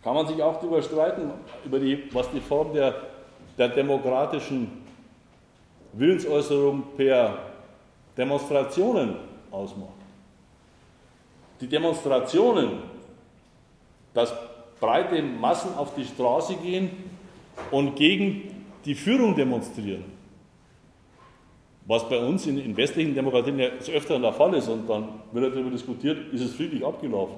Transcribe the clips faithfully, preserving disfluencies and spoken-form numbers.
kann man sich auch darüber streiten, über die, was die Form der, der demokratischen Willensäußerung per Demonstrationen ausmacht. Die Demonstrationen, dass breite Massen auf die Straße gehen und gegen die Führung demonstrieren, was bei uns in, in westlichen Demokratien ja des Öfteren der Fall ist, und dann wird darüber diskutiert, ist es friedlich abgelaufen.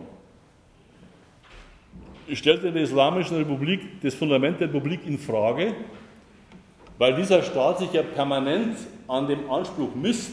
Stellt in der Islamischen Republik das Fundament der Republik in Frage, weil dieser Staat sich ja permanent an dem Anspruch misst,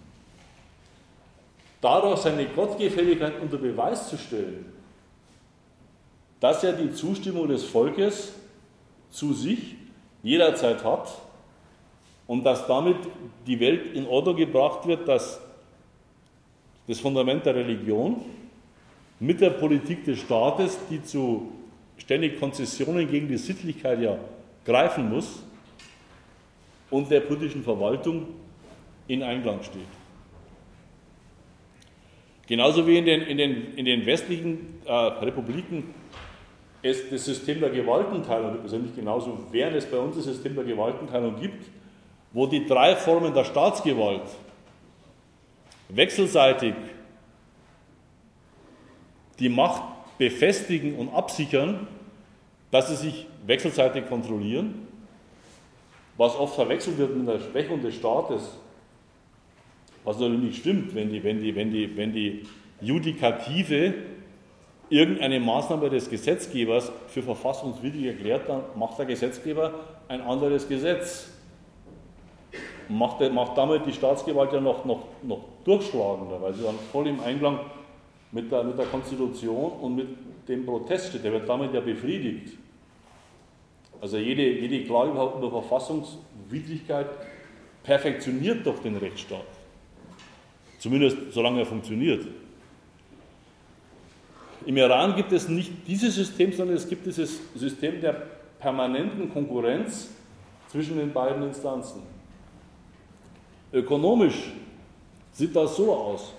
dadurch seine Gottgefälligkeit unter Beweis zu stellen, dass er die Zustimmung des Volkes zu sich jederzeit hat und dass damit die Welt in Ordnung gebracht wird, dass das Fundament der Religion mit der Politik des Staates, die zu ständig Konzessionen gegen die Sittlichkeit ja greifen muss, und der politischen Verwaltung in Einklang steht. Genauso wie in den, in den, in den westlichen äh, Republiken es das System der Gewaltenteilung, also nicht genauso, während es bei uns das System der Gewaltenteilung gibt, wo die drei Formen der Staatsgewalt wechselseitig die Macht befestigen und absichern, dass sie sich wechselseitig kontrollieren, was oft verwechselt wird mit der Schwächung des Staates, was natürlich nicht stimmt, wenn die, wenn die, wenn die, wenn die Judikative irgendeine Maßnahme des Gesetzgebers für verfassungswidrig erklärt, dann macht der Gesetzgeber ein anderes Gesetz. Macht, macht damit die Staatsgewalt ja noch, noch, noch durchschlagender, weil sie dann voll im Einklang mit der, mit der Konstitution und mit dem Protest steht. Der wird damit ja befriedigt. Also jede, jede Klage über Verfassungswidrigkeit perfektioniert doch den Rechtsstaat. Zumindest solange er funktioniert. Im Iran gibt es nicht dieses System, sondern es gibt dieses System der permanenten Konkurrenz zwischen den beiden Instanzen. Ökonomisch sieht das so aus.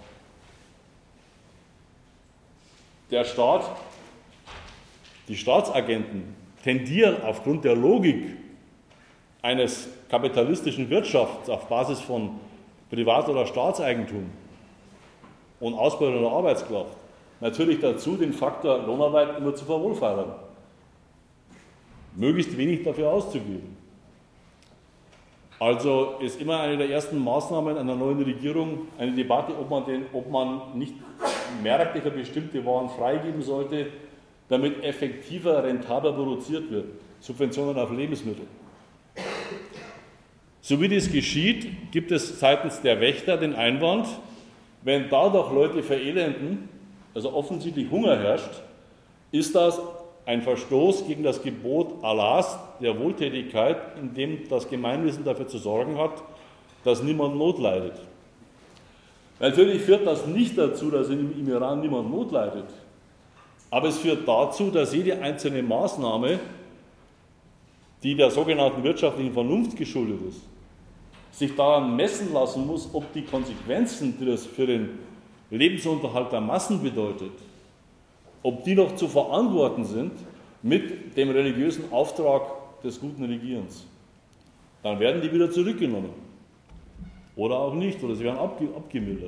Der Staat, die Staatsagenten tendieren aufgrund der Logik eines kapitalistischen Wirtschafts auf Basis von Privat- oder Staatseigentum und Ausbeutung der Arbeitskraft natürlich dazu, den Faktor Lohnarbeit immer zu verwohlfahren. Möglichst wenig dafür auszugeben. Also ist immer eine der ersten Maßnahmen einer neuen Regierung eine Debatte, ob man, den, ob man nicht Märkte für bestimmte Waren freigeben sollte, damit effektiver, rentabler produziert wird. Subventionen auf Lebensmittel. So wie das geschieht, gibt es seitens der Wächter den Einwand, wenn dadurch Leute verelenden, also offensichtlich Hunger herrscht, ist das ein Verstoß gegen das Gebot Allahs der Wohltätigkeit, in dem das Gemeinwesen dafür zu sorgen hat, dass niemand Not leidet. Natürlich führt das nicht dazu, dass im Iran niemand Not leidet, aber es führt dazu, dass jede einzelne Maßnahme, die der sogenannten wirtschaftlichen Vernunft geschuldet ist, sich daran messen lassen muss, ob die Konsequenzen, die das für den Lebensunterhalt der Massen bedeutet, ob die noch zu verantworten sind mit dem religiösen Auftrag des guten Regierens. Dann werden die wieder zurückgenommen. Oder auch nicht, oder sie werden abge abgemildert.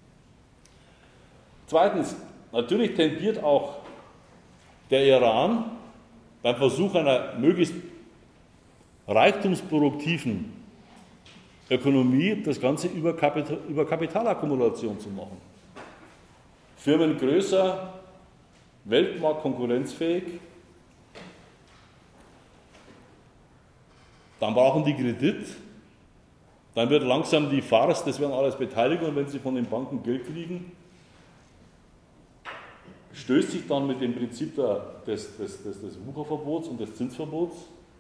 Zweitens, natürlich tendiert auch der Iran beim Versuch einer möglichst reichtumsproduktiven Ökonomie das Ganze über, Kapital, über Kapitalakkumulation zu machen. Firmen größer, Weltmarkt konkurrenzfähig, dann brauchen die Kredit, dann wird langsam die Farce, das werden alles Beteiligungen, wenn sie von den Banken Geld kriegen, stößt sich dann mit dem Prinzip der, des, des, des, des Wucherverbots und des Zinsverbots.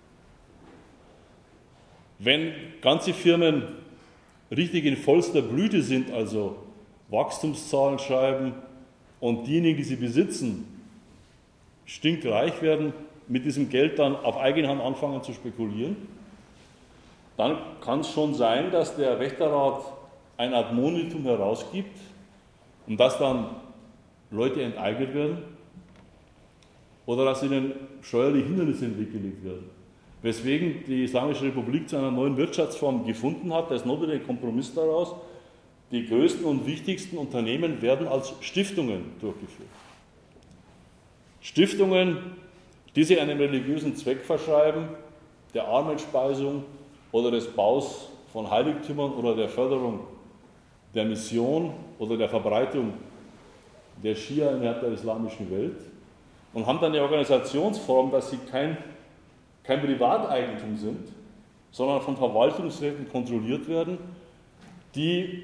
Wenn ganze Firmen richtig in vollster Blüte sind, also Wachstumszahlen schreiben und diejenigen, die sie besitzen, stinkreich werden, mit diesem Geld dann auf eigene Hand anfangen zu spekulieren, dann kann es schon sein, dass der Wächterrat ein Admonitum herausgibt und dass dann Leute enteignet werden. oder dass ihnen steuerliche Hindernisse in den Weg gelegt werden. Weswegen die Islamische Republik zu einer neuen Wirtschaftsform gefunden hat, da ist noch wieder ein Kompromiss daraus, die größten und wichtigsten Unternehmen werden als Stiftungen durchgeführt. Stiftungen, die sich einem religiösen Zweck verschreiben, der Armenspeisung oder des Baus von Heiligtümern oder der Förderung der Mission oder der Verbreitung der Schia innerhalb der islamischen Welt, und haben dann die Organisationsform, dass sie kein, kein Privateigentum sind, sondern von Verwaltungsräten kontrolliert werden, die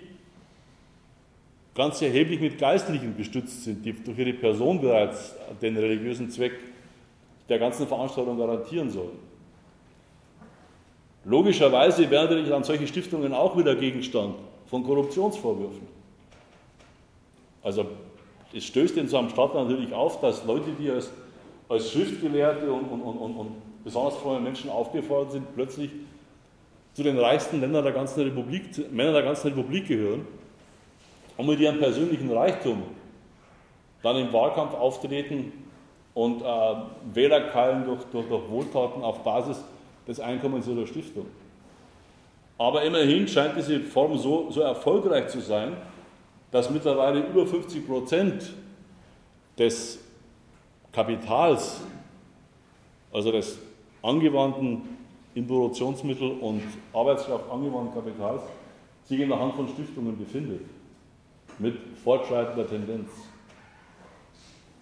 ganz erheblich mit Geistlichen gestützt sind, die durch ihre Person bereits den religiösen Zweck der ganzen Veranstaltung garantieren sollen. Logischerweise werden dann solche Stiftungen auch wieder Gegenstand von Korruptionsvorwürfen. Also es stößt in so einem Staat natürlich auf, dass Leute, die als, als Schriftgelehrte und, und, und, und besonders fromme Menschen aufgefordert sind, plötzlich zu den reichsten Ländern der ganzen Republik, Männern der ganzen Republik gehören und mit ihrem persönlichen Reichtum dann im Wahlkampf auftreten und äh, Wähler keilen durch, durch, durch Wohltaten auf Basis des Einkommens ihrer Stiftung. Aber immerhin scheint diese Form so, so erfolgreich zu sein, dass mittlerweile über fünfzig Prozent des Kapitals, also des angewandten in Produktionsmittel und Arbeitskraft angewandten Kapitals, sich in der Hand von Stiftungen befindet, mit fortschreitender Tendenz.